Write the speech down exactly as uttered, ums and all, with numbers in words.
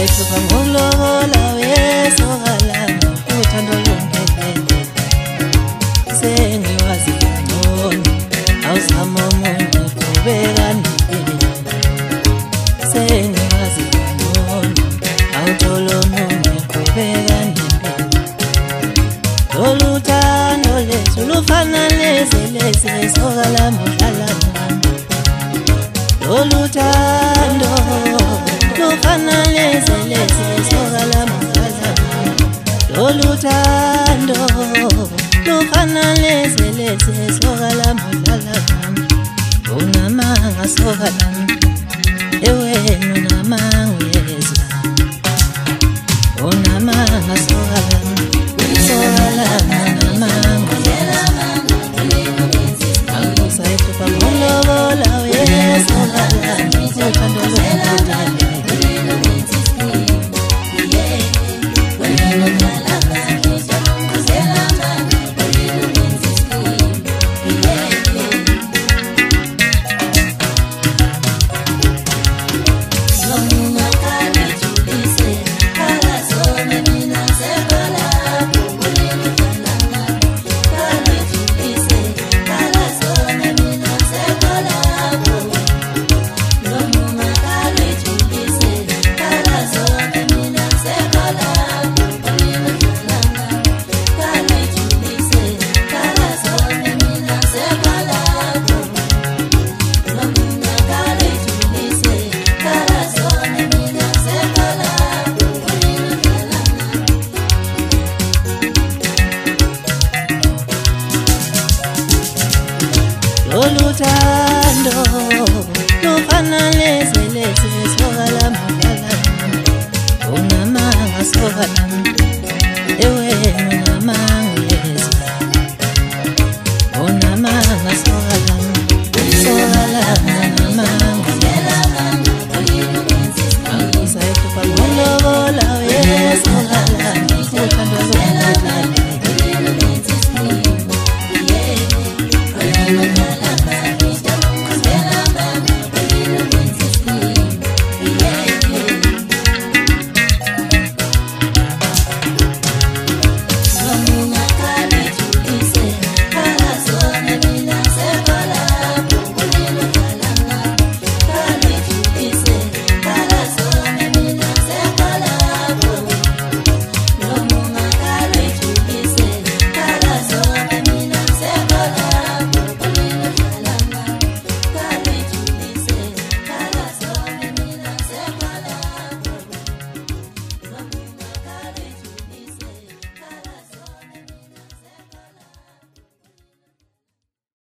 sayithuka ngokulobola uyesokalama uthando lungekele sengiwazi ngcono awuzama omunye qhubeka nempilo sengiwazi ngcono awuthola omunye qhubeka nempilo lolu thando lethu lufana leze leze sokalama udlala nami lolu thando lufana leze leze sokalama udlala nami lolu thando lufana leze leze sokalama udlala nami unamanga sokalama ewena unamanga uyezwa unamanga sokalama sokalama unamanga sayithuka ngokulobola uyesokalama uthando lungekele lolu thando lufana leze leze sokalama udlala nami unamanga sokalama